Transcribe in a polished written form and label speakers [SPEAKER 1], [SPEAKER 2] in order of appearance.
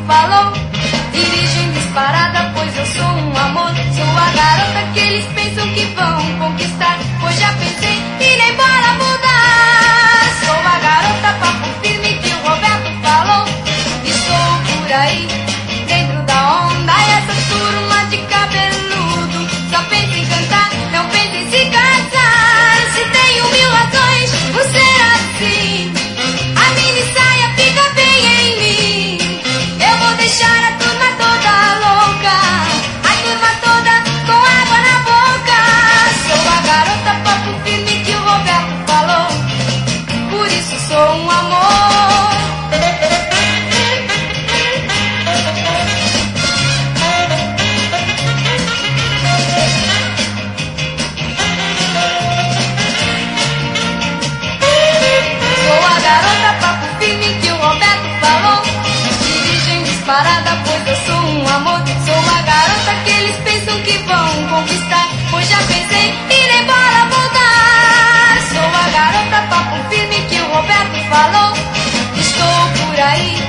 [SPEAKER 1] falou. Dirigem disparada, pois eu sou um amor. Sou a garota que eles pensam que vão conquistar, pois já pensei e nem bora mudar. Sou a garota papo firme que o Roberto falou. Estou por aí, dentro da onda, e essa turma de cabeludo só pensa em cantar, não pensa em se casar. Se tenho mil razões por ser assim, a mini saia fica bem em mim. Eu vou deixar a turma toda louca, a turma toda com água na boca. Sou a garota papo firme que o Roberto falou, por isso sou um amor. Sou a garota papo firme que o Roberto falou. Dirigem disparada, pois eu sou um amor. Sou a garota que eles pensam que vão conquistar, pois já pensei e nem bora voltar. Sou a garota papo firme que o Roberto falou. Estou por aí,